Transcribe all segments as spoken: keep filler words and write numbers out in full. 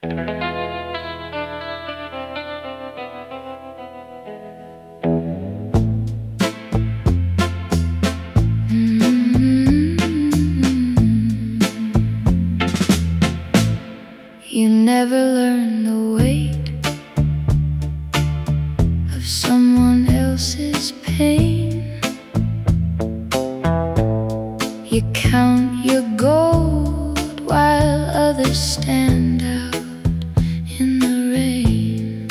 You never learn the weight of someone else's pain. You count your gold while others stand out in the rain.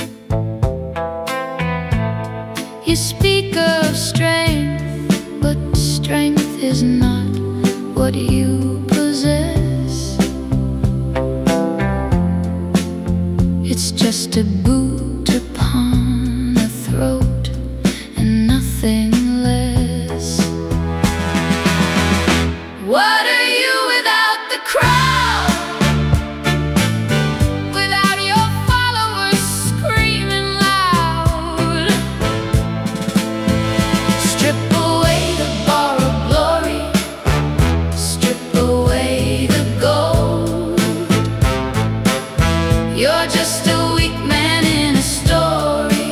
You speak of strength, but strength is not what you possess. It's just a boot upon a throat and nothing less. What are you without the crowd? Without your followers screaming loud? Strip away the borrowed glory, strip away the gold. You're just a weak man in a story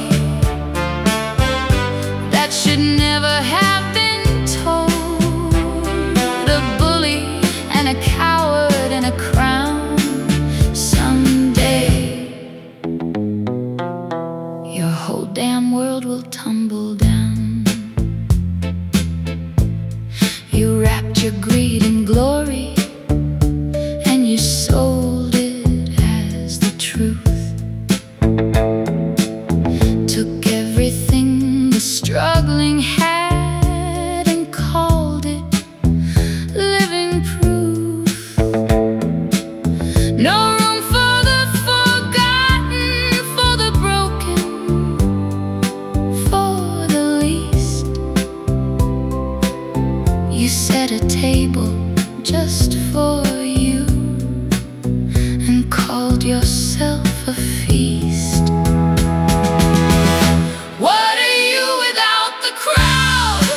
that should never have been told. A bully and a coward in a crown. Someday your whole damn world will tumble down. You wrapped your greed in glory and you sold it as the truth. Took everything the struggling had and called it living proof. No room for the forgotten, for the broken, for the least. You set a table just for you and called yourself a feast. What are you without the crowd?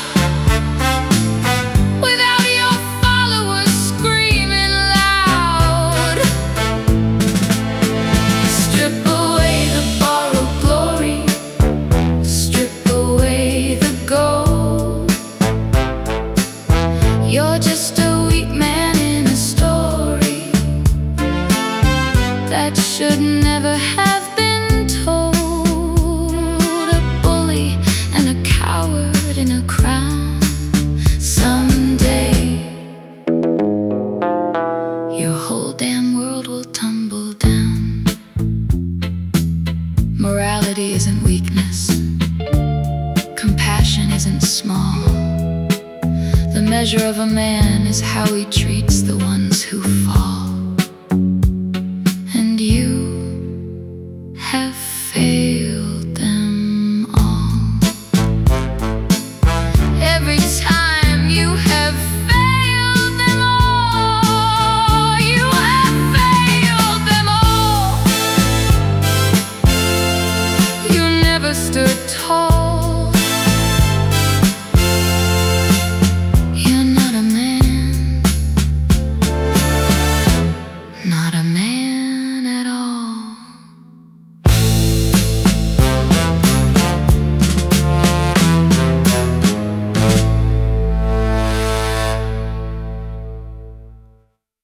Without your followers screaming loud? Strip away the borrowed glory, strip away the gold. You're just a weak man in a story that should never have been told. A bully and a coward in a crown. Someday your whole damn world will tumble down. Morality isn't weakness, compassion isn't small. The measure of a man is how he treats the ones who fall.